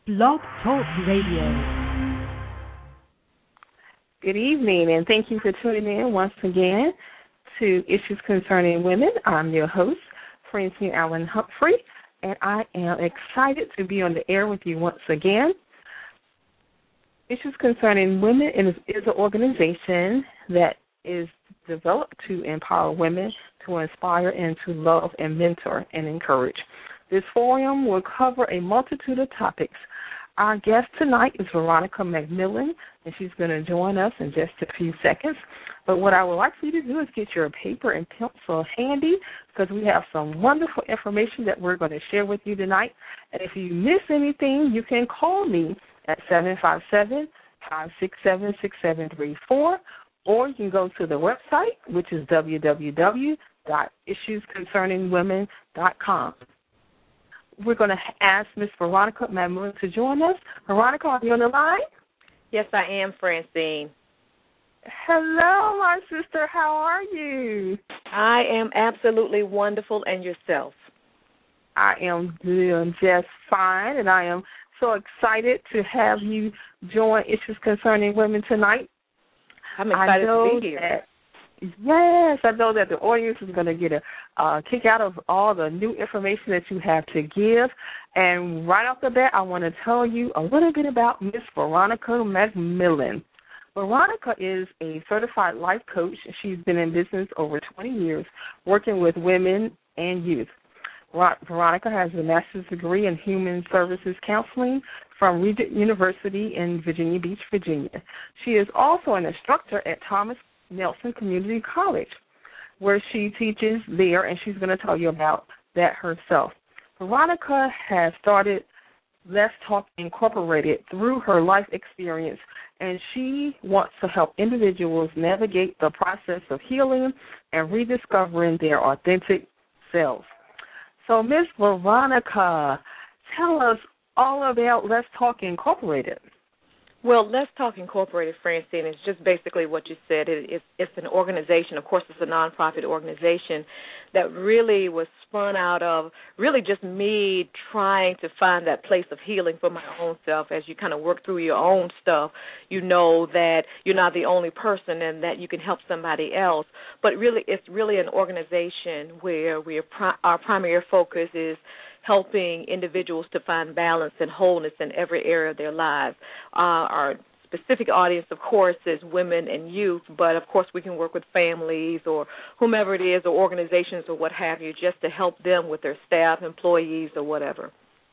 Blog Talk Radio. Good evening, and thank you for tuning in once again to Issues Concerning Women. I'm your host, Francine Allen Humphrey, and I am excited to be on the air with you once again. Issues Concerning Women is an organization that is developed to empower women to inspire and to love and mentor and encourage. This forum will cover a multitude of topics. Our guest tonight is Veronica McMillan, and she's going to join us in just a few seconds. But what I would like for you to do is get your paper and pencil handy because we have some wonderful information that we're going to share with you tonight. And if you miss anything, you can call me at 757-567-6734, or you can go to the website, which is www.issuesconcerningwomen.com. We're going to ask Miss Veronica McMillan to join us. Veronica, are you on the line? Yes, I am, Francine. Hello, my sister. How are you? I am absolutely wonderful, and yourself? I am doing just fine, and I am so excited to have you join Issues Concerning Women tonight. I'm excited to be here. Yes, I know that the audience is going to get a kick out of all the new information that you have to give. And right off the bat, I want to tell you a little bit about Miss Veronica McMillan. Veronica is a certified life coach. She's been in business over 20 years, working with women and youth. Veronica has a master's degree in human services counseling from Regent University in Virginia Beach, Virginia. She is also an instructor at Thomas Nelson Community College, where she teaches there, and she's going to tell you about that herself. Veronica has started Let's Talk Incorporated through her life experience, and she wants to help individuals navigate the process of healing and rediscovering their authentic selves. So, Miss Veronica, tell us all about Let's Talk Incorporated. Well, Let's Talk Incorporated, Francine, is just basically what you said. It's an organization. Of course, it's a nonprofit organization that really was spun out of really just me trying to find that place of healing for my own self. As you kind of work through your own stuff, you know that you're not the only person and that you can help somebody else. But really, it's really an organization where our primary focus is helping individuals to find balance and wholeness in every area of their lives. Our specific audience, of course, is women and youth, but, of course, we can work with families or whomever it is or organizations or what have you just to help them with their staff, employees, or whatever.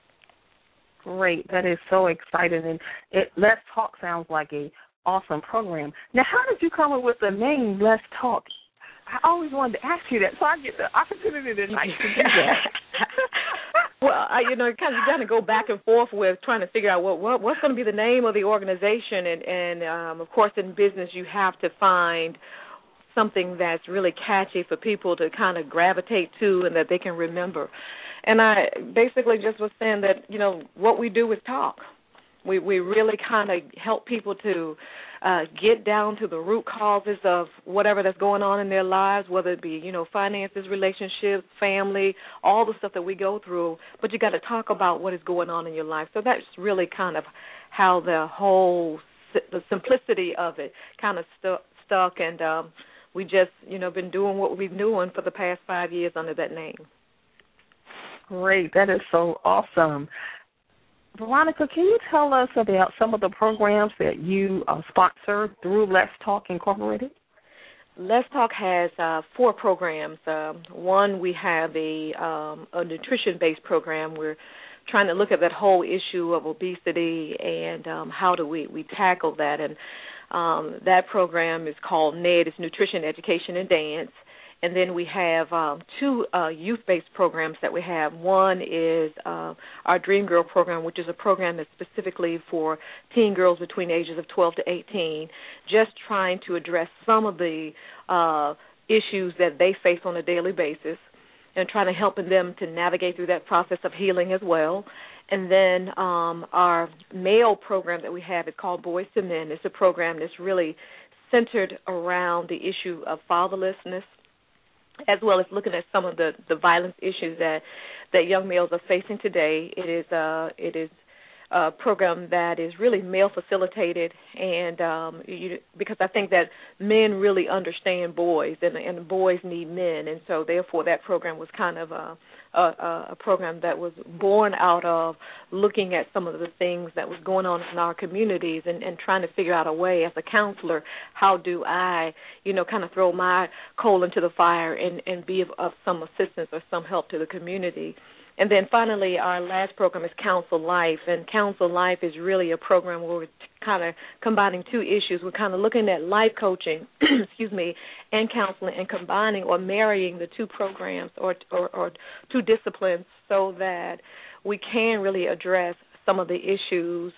Great. That is so exciting. And Let's Talk sounds like an awesome program. Now, how did you come up with the name Let's Talk? I always wanted to ask you that, so I get the opportunity tonight to do that. Well, you kind of go back and forth with trying to figure out what's going to be the name of the organization, and of course, in business, you have to find something that's really catchy for people to kind of gravitate to and that they can remember. And I basically just was saying that, what we do is talk. We really kind of help people to get down to the root causes of whatever that's going on in their lives, whether it be, finances, relationships, family, all the stuff that we go through. But you got to talk about what is going on in your life. So that's really kind of how the simplicity of it kind of stuck. And we just, been doing what we've been doing for the past 5 years under that name. Great. That is so awesome. Veronica, can you tell us about some of the programs that you sponsor through Let's Talk Incorporated? Let's Talk has 4 programs. One, we have a nutrition-based program. We're trying to look at that whole issue of obesity and how do we tackle that. And that program is called NED, it's Nutrition, Education, and Dance. And then we have 2 youth-based programs that we have. One is our Dream Girl program, which is a program that's specifically for teen girls between the ages of 12 to 18, just trying to address some of the issues that they face on a daily basis and trying to help them to navigate through that process of healing as well. And then our male program that we have is called Boys to Men. It's a program that's really centered around the issue of fatherlessness, as well as looking at some of the violence issues that young males are facing today. It is program that is really male facilitated, and because I think that men really understand boys, and boys need men, and so therefore that program was kind of a program that was born out of looking at some of the things that was going on in our communities, and trying to figure out a way as a counselor, how do I, kind of throw my coal into the fire and be of some assistance or some help to the community. And then finally, our last program is Counsel Life, and Counsel Life is really a program where we're kind of combining two issues. We're kind of looking at life coaching, and counseling, and combining or marrying the two programs or two disciplines so that we can really address some of the issues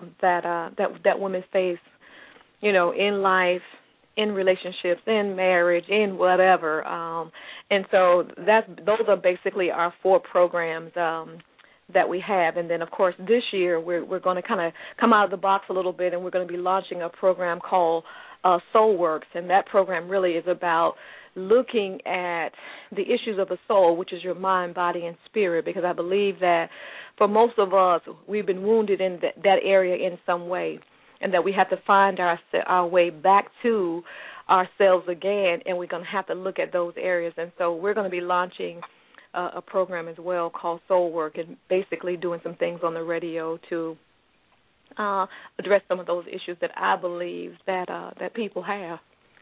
that women face, in life, in relationships, in marriage, in whatever. And so those are basically our 4 programs that we have. And then, of course, this year we're going to kind of come out of the box a little bit, and we're going to be launching a program called SoulWorks. And that program really is about looking at the issues of the soul, which is your mind, body, and spirit, because I believe that for most of us, we've been wounded in that area in some way, and that we have to find our way back to ourselves again, and we're going to have to look at those areas. And so we're going to be launching a program as well called Soul Work, and basically doing some things on the radio to address some of those issues that I believe that people have.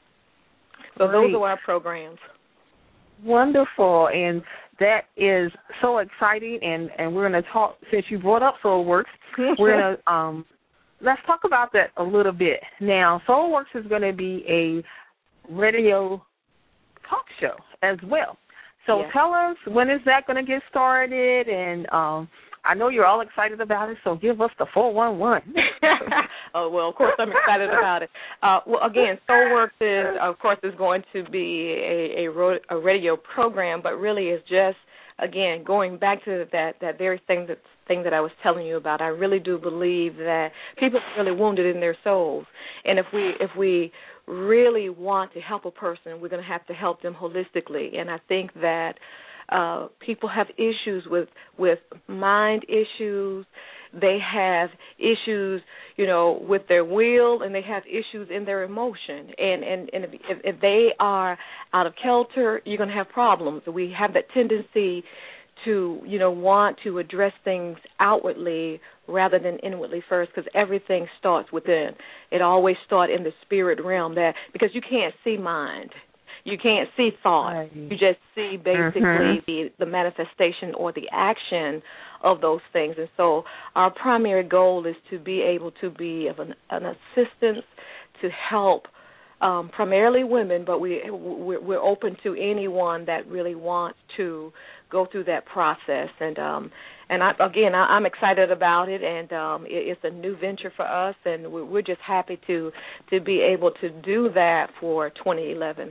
So Great. Those are our programs. Wonderful, and that is so exciting, and we're going to talk, since you brought up SoulWorks, we're going to let's talk about that a little bit. Now, SoulWorks is going to be a radio talk show as well. So Tell us, when is that going to get started? And I know you're all excited about it, so give us the 411. Oh, well, of course I'm excited about it. Well, again, SoulWorks is going to be a radio program, but really is just, again, going back to that very thing that I was telling you about. I really do believe that people are really wounded in their souls, and if we really want to help a person, we're going to have to help them holistically. And I think that people have issues with mind issues. They have issues, with their will, and they have issues in their emotion. And if they are out of kilter, you're going to have problems. We have that tendency to, want to address things outwardly rather than inwardly first, because everything starts within. It always starts in the spirit realm, because you can't see mind. You can't see thought. Right. You just see basically the manifestation or the action of those things. And so our primary goal is to be able to be of an assistance to help primarily women, but we're open to anyone that really wants to go through that process. And I'm excited about it, and it's a new venture for us, and we're just happy to be able to do that for 2011.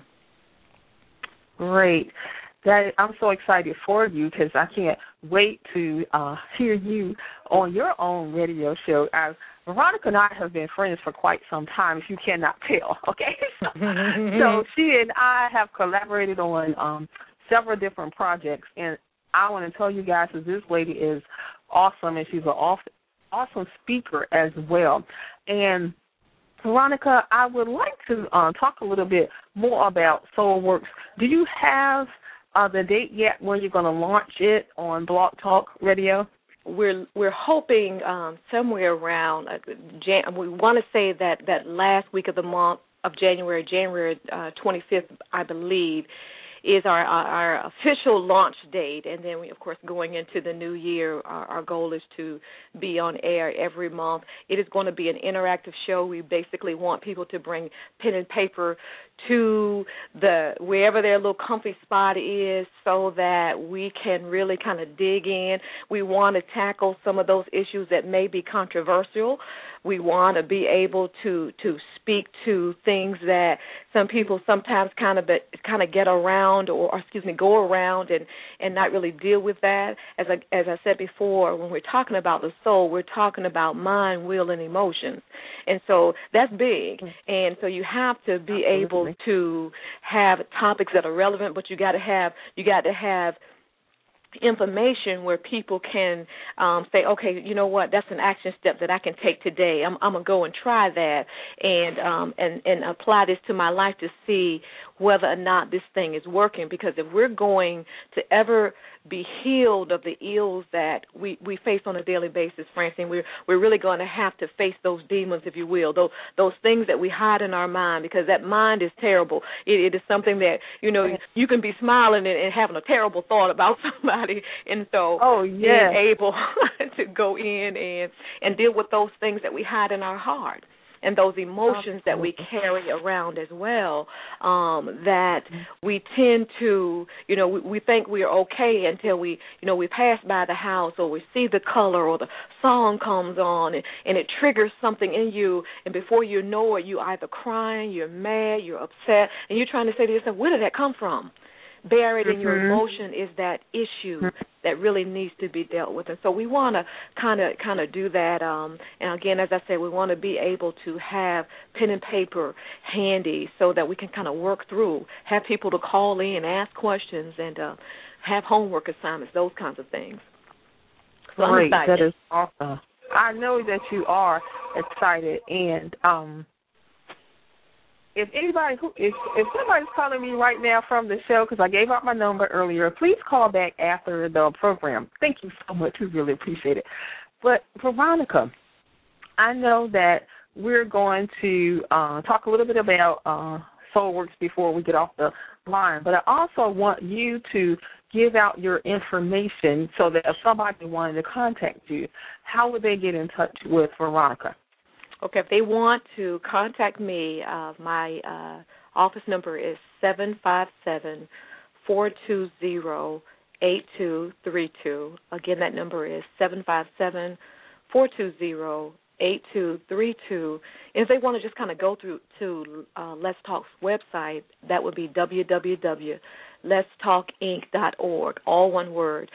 Great. I'm so excited for you, because I can't wait to hear you on your own radio show. Veronica and I have been friends for quite some time, if you cannot tell, okay? So she and I have collaborated on several different projects, and I want to tell you guys that this lady is awesome, and she's an awesome speaker as well. And Veronica, I would like to talk a little bit more about SoulWorks. Do you have the date yet when you're going to launch it on Blog Talk Radio? We're hoping somewhere around we want to say that last week of the month of January 25th, I believe, is our official launch date. And then, of course, going into the new year, our goal is to be on air every month. It is going to be an interactive show. We basically want people to bring pen and paper to wherever their little comfy spot is, so that we can really kind of dig in. We want to tackle some of those issues that may be controversial. We want to be able to speak to things that some people sometimes kind of get around, or go around and not really deal with that. As I said before, when we're talking about the soul, we're talking about mind, will, and emotions, and so that's big. And so you have to be able to have topics that are relevant, but you got to have information where people can say, okay, you know what, that's an action step that I can take today. I'm gonna go and try that and apply this to my life to see whether or not this thing is working. Because if we're going to ever be healed of the ills that we face on a daily basis, Francine, we're really going to have to face those demons, if you will, those things that we hide in our mind, because that mind is terrible. It is something that, you know, you can be smiling and having a terrible thought about somebody, and so being able to go in and deal with those things that we hide in our heart and those emotions that we carry around as well, that we tend to, you know, we think we are okay until we, you know, we pass by the house or we see the color or the song comes on and it triggers something in you, and before you know it, you're either crying, you're mad, you're upset, and you're trying to say to yourself, where did that come from? Buried in your emotion is that issue that really needs to be dealt with. And so we want to kind of do that. And, again, as I said, we want to be able to have pen and paper handy so that we can kind of work through, have people to call in, ask questions, and have homework assignments, those kinds of things. So great. That is awesome. I know that you are excited. And if somebody's calling me right now from the show, because I gave out my number earlier, please call back after the program. Thank you so much. We really appreciate it. But, Veronica, I know that we're going to talk a little bit about SoulWorks before we get off the line, but I also want you to give out your information so that if somebody wanted to contact you, how would they get in touch with Veronica? Okay, if they want to contact me, my office number is 757-420-8232. Again, that number is 757-420-8232. And if they want to just kind of go through to Let's Talk's website, that would be www.letstalkinc.org, all one word,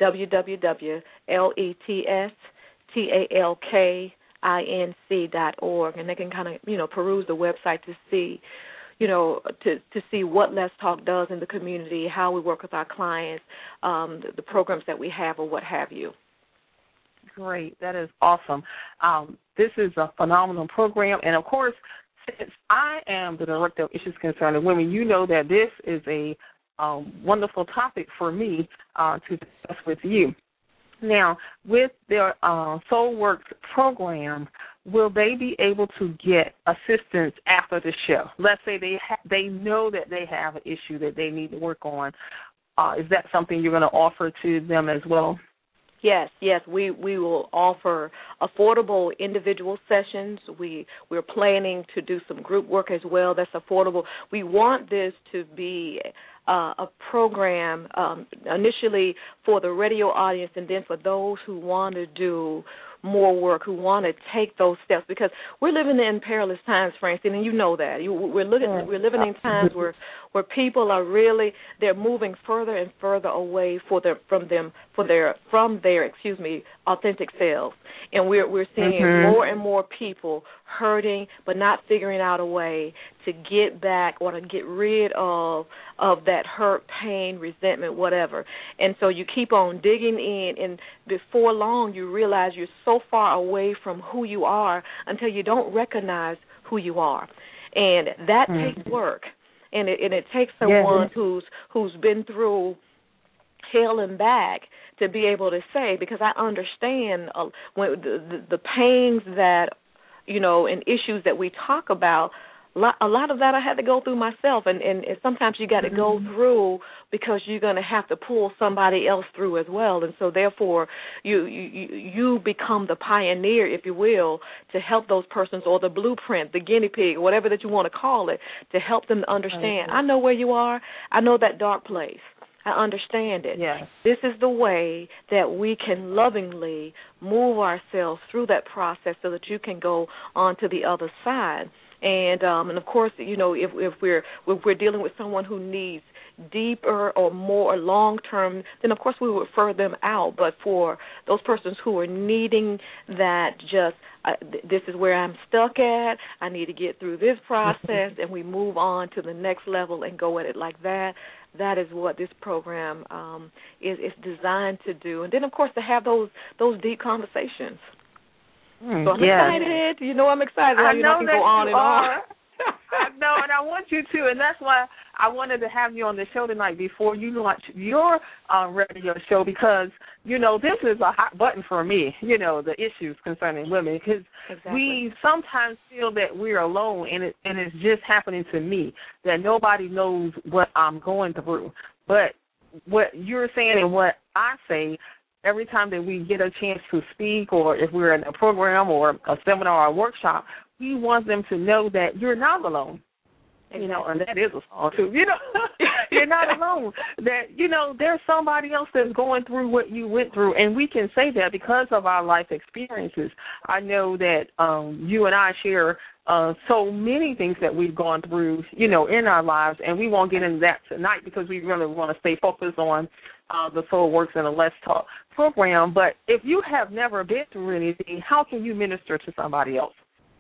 www.letstalkinc.org, and they can kind of, you know, peruse the website to see, you know, to see what Let's Talk does in the community, how we work with our clients, the programs that we have, or what have you. Great. That is awesome. This is a phenomenal program, and of course, since I am the Director of Issues Concerning Women, you know that this is a wonderful topic for me to discuss with you. Now, with their SoulWorks program, will they be able to get assistance after the show? Let's say they know that they have an issue that they need to work on. Is that something you're going to offer to them as well? Yes, we will offer affordable individual sessions. We're planning to do some group work as well that's affordable. We want this to be a program initially for the radio audience, and then for those who want to do more work, who want to take those steps, because we're living in perilous times, Francine, and you know that. We're living in times where people are really, they're moving further and further away from their authentic selves, and we're seeing more and more people hurting but not figuring out a way to get back or to get rid of that hurt, pain, resentment, whatever. And so you keep on digging in, and before long you realize you're so far away from who you are until you don't recognize who you are. And that takes work. And it takes someone who's been through hell and back to be able to say, because I understand when the pains that, you know, and issues that we talk about, a lot of that I had to go through myself, and sometimes you got to go through because you're going to have to pull somebody else through as well, and so therefore you become the pioneer, if you will, to help those persons, or the blueprint, the guinea pig, whatever that you want to call it, to help them to understand. I know where you are. I know that dark place. I understand it. Yes. This is the way that we can lovingly move ourselves through that process so that you can go on to the other side. And of course, you know, if we're dealing with someone who needs deeper or more long-term, then of course we would refer them out. But for those persons who are needing that, just this is where I'm stuck at, I need to get through this process, and we move on to the next level and go at it like that, that is what this program is designed to do. And then, of course, to have those deep conversations. So I'm excited. You know I'm excited. I know can go on and on. I know, and I want you to, and that's why I wanted to have you on the show tonight before you launch your radio show, because, this is a hot button for me, the issues concerning women, because we sometimes feel that we're alone, and it's just happening to me, that nobody knows what I'm going through. But what you're saying and what I say, every time that we get a chance to speak, or if we're in a program or a seminar or a workshop, we want them to know that you're not alone. And that is a song too. You're not alone. That, there's somebody else that's going through what you went through, and we can say that because of our life experiences. I know that you and I share so many things that we've gone through, in our lives, and we won't get into that tonight because we really want to stay focused on the Soul Works and the Let's Talk program. But if you have never been through anything, how can you minister to somebody else?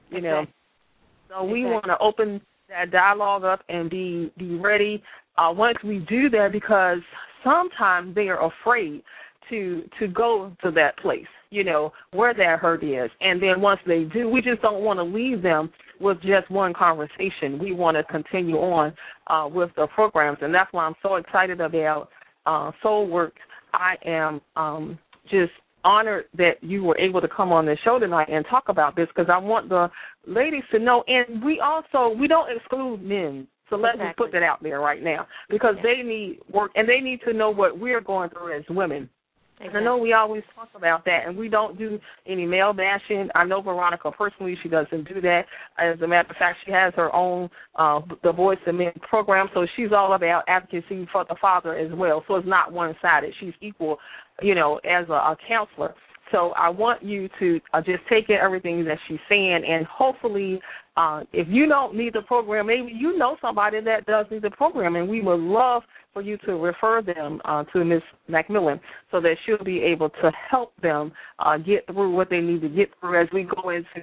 So we want to open that dialogue up and be ready once we do that, because sometimes they are afraid to go to that place, where that hurt is. And then once they do, we just don't want to leave them with just one conversation. We want to continue on with the programs, and that's why I'm so excited about Soul Work. I am just honored that you were able to come on the show tonight and talk about this, because I want the ladies to know, and we don't exclude men. So let's just put that out there right now, because they need work, and they need to know what we're going through as women. And I know we always talk about that, and we don't do any male bashing. I know Veronica personally, she doesn't do that. As a matter of fact, she has her own the Voice of Men program, so she's all about advocacy for the father as well. So it's not one-sided. She's equal, as a counselor. So I want you to just take in everything that she's saying, and hopefully if you don't need the program, maybe you know somebody that does need the program, and we would love for you to refer them to Ms. McMillan so that she'll be able to help them get through what they need to get through as we go into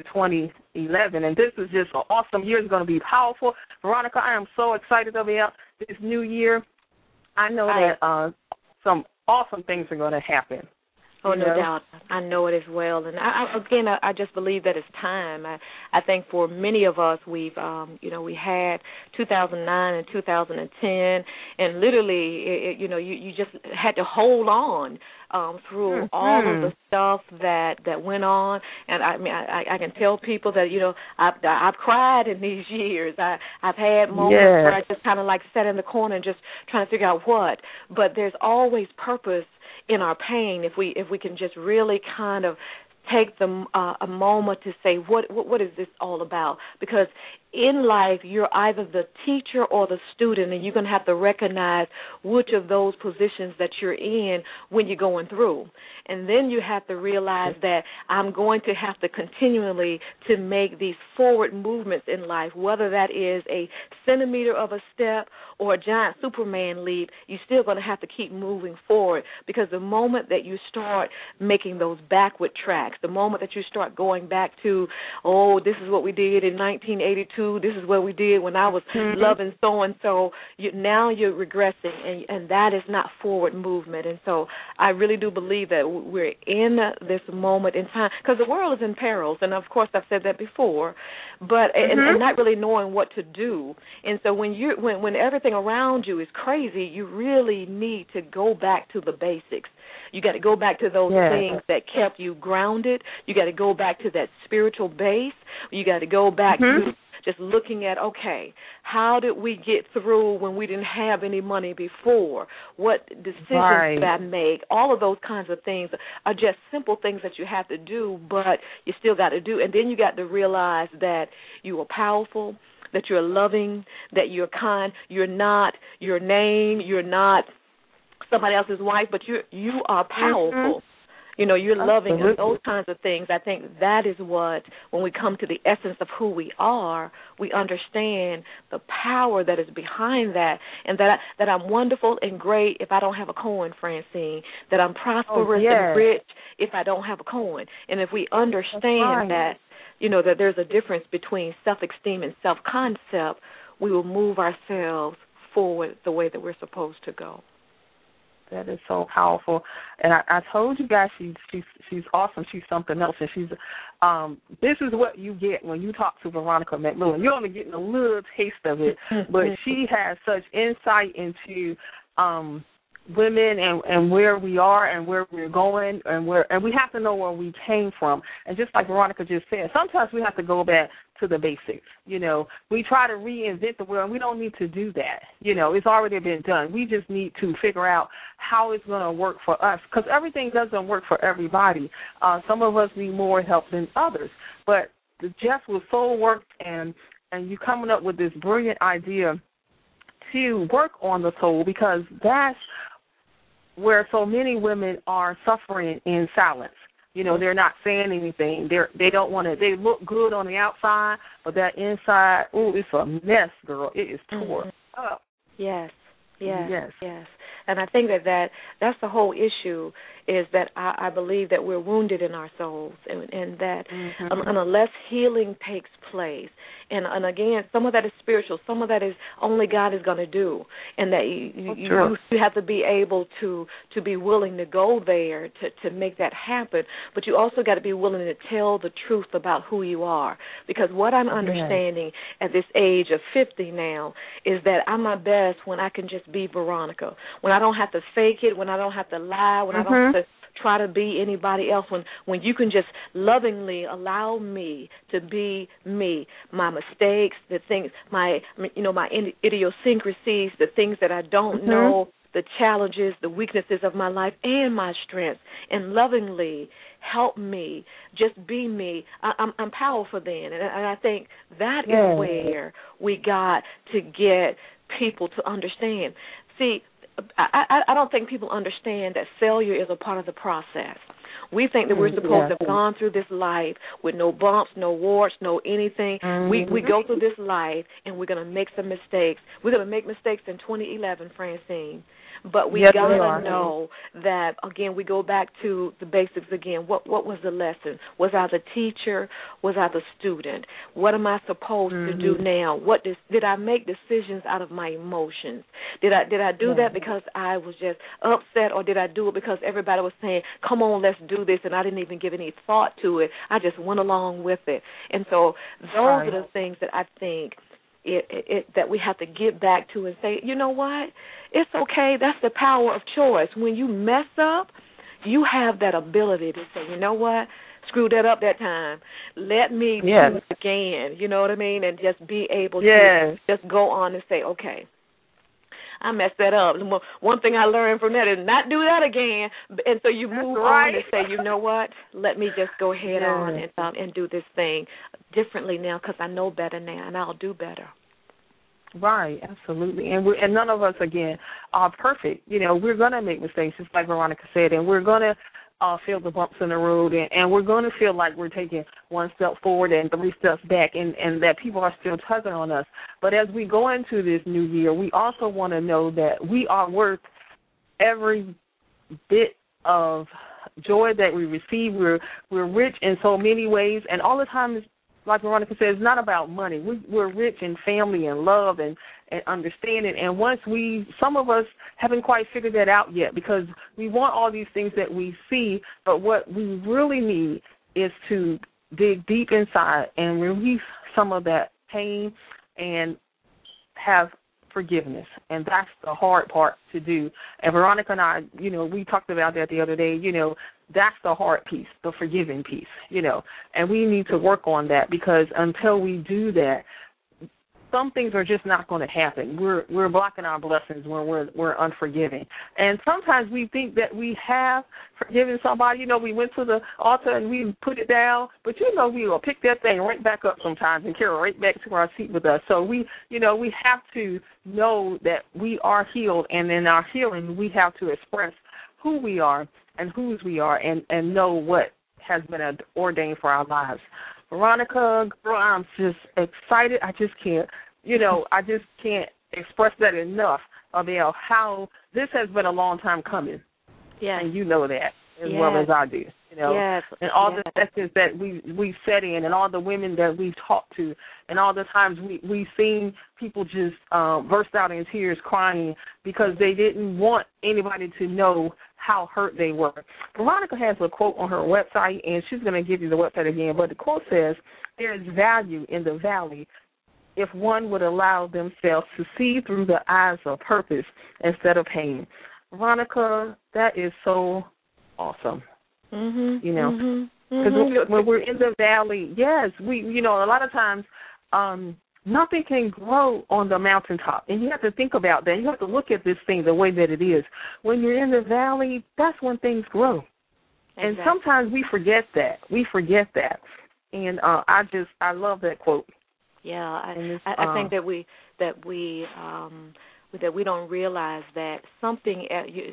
2011. And this is just an awesome year. It's going to be powerful. Veronica, I am so excited about this new year. I know that some awesome things are going to happen. Oh, no doubt. I know it as well. And I just believe that it's time. I think for many of us, we had 2009 and 2010, and literally, you just had to hold on through all of the stuff that went on. And I can tell people that, I've cried in these years. I've had moments where I just kind of like sat in the corner and just trying to figure out what. But there's always purpose in our pain if we can just really kind of take a moment to say, what is this all about? Because in life, you're either the teacher or the student, and you're going to have to recognize which of those positions that you're in when you're going through. And then you have to realize that I'm going to have to continually to make these forward movements in life, whether that is a centimeter of a step or a giant Superman leap. You're still going to have to keep moving forward, because the moment that you start making those backward tracks, the moment that you start going back to, this is what we did in 1982, this is what we did when I was loving so-and-so, now you're regressing, and that is not forward movement. And so I really do believe that we're in this moment in time, because the world is in perils, and of course I've said that before, but and not really knowing what to do. And so when everything around you is crazy, you really need to go back to the basics. You got to go back to those things that kept you grounded. You got to go back to that spiritual base. You got to go back to just looking at, okay, how did we get through when we didn't have any money before? What decisions did I make? All of those kinds of things are just simple things that you have to do, but you still got to do. And then you got to realize that you are powerful, that you're loving, that you're kind. You're not your name. You're not somebody else's wife, but you are powerful. You're loving, and those kinds of things. I think that is what, when we come to the essence of who we are, we understand the power that is behind that, and that I'm wonderful and great if I don't have a coin, Francine, that I'm prosperous and rich if I don't have a coin. And if we understand that, that there's a difference between self-esteem and self-concept, we will move ourselves forward the way that we're supposed to go. That is so powerful, and I told you guys she's awesome. She's something else, and she's this is what you get when you talk to Veronica McMillan. You're only getting a little taste of it, but she has such insight into women and where we are and where we're going, and we have to know where we came from. And just like Veronica just said, sometimes we have to go back to the basics. We try to reinvent the wheel, and we don't need to do that. It's already been done. We just need to figure out how it's going to work for us, because everything doesn't work for everybody. Some of us need more help than others. But Jess was so worked, and you coming up with this brilliant idea to work on the soul, because that's where so many women are suffering in silence. They're not saying anything. They don't want to. They look good on the outside, but that inside, it's a mess, girl. It is tore up. Yes. And I think that's the whole issue, is that I believe that we're wounded in our souls, and that unless healing takes place, and again, some of that is spiritual, some of that is only God is going to do, and that you have to be able to be willing to go there to make that happen, but you also got to be willing to tell the truth about who you are, because what I'm understanding at this age of 50 now is that I'm my best when I can just be Veronica, when I don't have to fake it, when I don't have to lie, when I don't have to try to be anybody else, when you can just lovingly allow me to be me, my mistakes, the things, my idiosyncrasies, the things that I don't know, the challenges, the weaknesses of my life, and my strengths, and lovingly help me just be me. I'm powerful then, and I think that is where we got to get people to understand. See, I don't think people understand that failure is a part of the process. We think that we're supposed to have gone through this life with no bumps, no warts, no anything. We go through this life, and we're going to make some mistakes. We're going to make mistakes in 2011, Francine. But we got to know that, again, we go back to the basics again. What was the lesson? Was I the teacher? Was I the student? What am I supposed to do now? Did I make decisions out of my emotions? Did I do that because I was just upset, or did I do it because everybody was saying, come on, let's do this, and I didn't even give any thought to it? I just went along with it. And so those are the things that I think that we have to get back to and say, you know what? It's okay. That's the power of choice. When you mess up, you have that ability to say, you know what? Screw that up that time. Let me do it again. You know what I mean? And just be able to just go on and say, okay, I messed that up. One thing I learned from that is not do that again. And so you move on and say, you know what? Let me just go ahead on and do this thing differently now, because I know better now, and I'll do better. Right, absolutely. And none of us, again, are perfect. We're going to make mistakes, just like Veronica said, and we're going to feel the bumps in the road, and we're going to feel like we're taking one step forward and 3 steps back, and that people are still tugging on us. But as we go into this new year, we also want to know that we are worth every bit of joy that we receive. We're rich in so many ways, and all the time, is, like Veronica said, it's not about money. We're rich in family and love and understanding. And once some of us haven't quite figured that out yet, because we want all these things that we see, but what we really need is to dig deep inside and release some of that pain and have forgiveness. And that's the hard part to do. And Veronica and I, we talked about that the other day, that's the hard piece, the forgiving piece, and we need to work on that, because until we do that, some things are just not going to happen. We're blocking our blessings when we're unforgiving. And sometimes we think that we have forgiven somebody. We went to the altar and we put it down, but we will pick that thing right back up sometimes and carry it right back to our seat with us. So we have to know that we are healed, and in our healing we have to express who we are and whose we are, and know what has been ordained for our lives. Veronica, girl, I'm just excited. I just can't express that enough about how this has been a long time coming. Yeah. And you know that as well as I do. you know, yes. and all yes. the sessions that we've sat in, and all the women that we've talked to, and all the times we've seen people just burst out in tears crying because they didn't want anybody to know how hurt they were. Veronica has a quote on her website, and she's going to give you the website again, but the quote says, "There is value in the valley if one would allow themselves to see through the eyes of purpose instead of pain." Veronica, that is so awesome. Mm-hmm. You know, because when we're in the valley, yes, a lot of times nothing can grow on the mountaintop, and you have to think about that. You have to look at this thing the way that it is. When you're in the valley, that's when things grow. Exactly. And sometimes we forget that. And I love that quote. Yeah, I think that we don't realize that something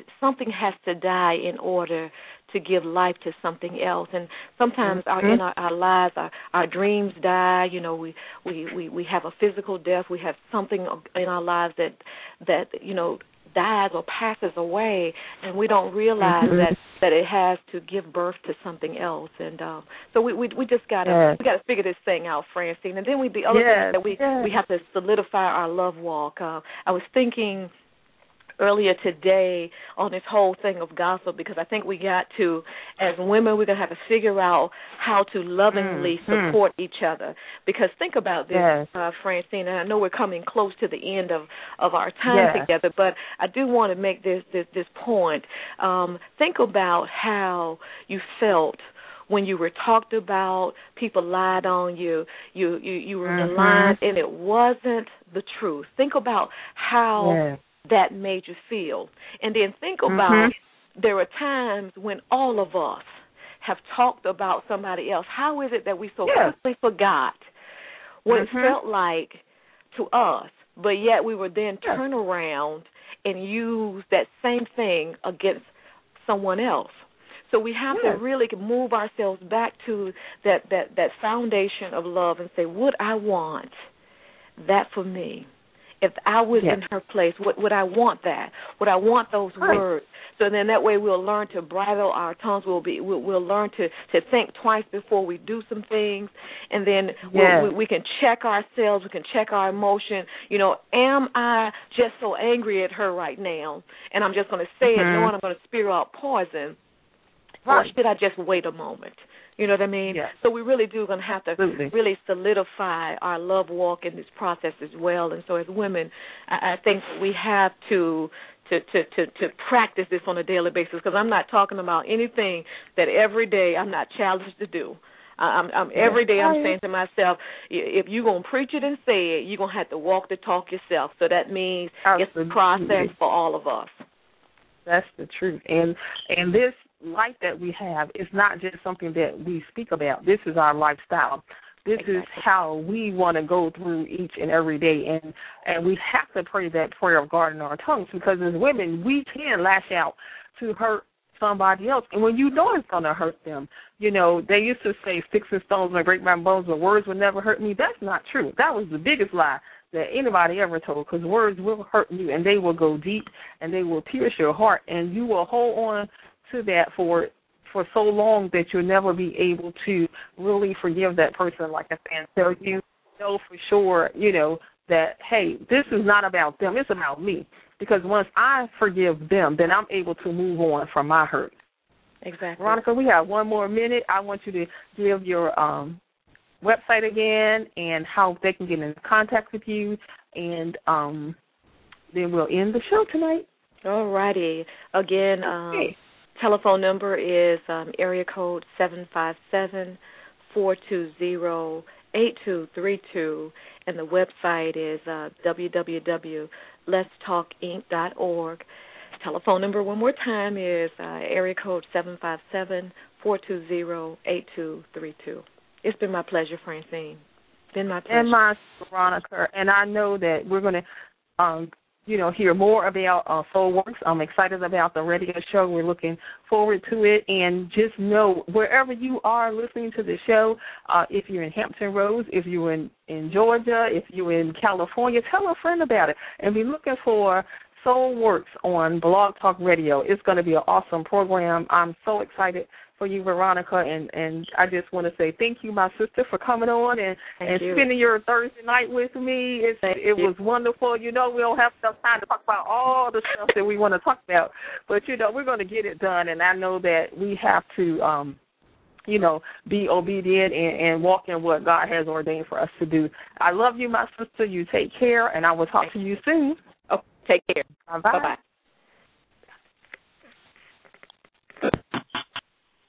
has to die in order to give life to something else. And sometimes in our lives, our dreams die. You know, we have a physical death. We have something in our lives that dies or passes away, and we don't realize that it has to give birth to something else. And so we just gotta figure this thing out, Francine. And then the other thing that we have to solidify our love walk. I was thinking earlier today on this whole thing of gossip, because I think we got to, as women, we're going to have to figure out how to lovingly support each other. Because think about this, Francine, and I know we're coming close to the end of our time together, but I do want to make this point. Think about how you felt when you were talked about, people lied on you, you were maligned, and it wasn't the truth. Think about how that made you feel. And then think about there are times when all of us have talked about somebody else. How is it that we so quickly forgot what it felt like to us, but yet we would then turn around and use that same thing against someone else? So we have to really move ourselves back to that foundation of love and say, would I want that for me? If I was in her place, would I want that? Would I want those words? So then that way we'll learn to bridle our tongues. We'll learn to think twice before we do some things, and then we can check ourselves. We can check our emotion. You know, am I just so angry at her right now, and I'm just going to say it knowing I'm going to spew out poison, or should I just wait a moment? You know what I mean? Yes. So we really do going to have to really solidify our love walk in this process as well. And so as women, I think we have to practice this on a daily basis, because I'm not talking about anything that every day I'm not challenged to do. Every day I'm saying to myself, if you're going to preach it and say it, you're going to have to walk the talk yourself. So that means it's a process for all of us. That's the truth. And this life that we have is not just something that we speak about. This is our lifestyle. This is how we want to go through each and every day. And we have to pray that prayer of guarding our tongues, because as women, we can lash out to hurt somebody else. And when you know it's going to hurt them, you know, they used to say sticks and stones may break my bones, but words would never hurt me. That's not true. That was the biggest lie that anybody ever told, because words will hurt you, and they will go deep, and they will pierce your heart, and you will hold on to that for so long that you'll never be able to really forgive that person. Like a fan tells you, know for sure, you know, that, hey, this is not about them, it's about me. Because once I forgive them, then I'm able to move on from my hurt. Exactly. Veronica, we have one more minute. I want you to give your website again and how they can get in contact with you, and then we'll end the show tonight. All righty. Again, telephone number is area code 757-420-8232, and the website is www.letstalkinc.org. Telephone number one more time is area code 757-420-8232. It's been my pleasure, Francine. Been my pleasure. And my Veronica, and I know that we're going to hear more about Soulworks. I'm excited about the radio show. We're looking forward to it. And just know, wherever you are listening to the show, if you're in Hampton Roads, if you're in Georgia, if you're in California, tell a friend about it. And be looking for Soulworks on Blog Talk Radio. It's going to be an awesome program. I'm so excited for you, Veronica, and I just want to say thank you, my sister, for coming on and spending your Thursday night with me. It was wonderful. You know, we don't have enough time to talk about all the stuff that we want to talk about, but, you know, we're going to get it done, and I know that we have to, you know, be obedient and walk in what God has ordained for us to do. I love you, my sister. You take care, and I will talk to you soon. Oh, take care. Bye-bye. Bye-bye.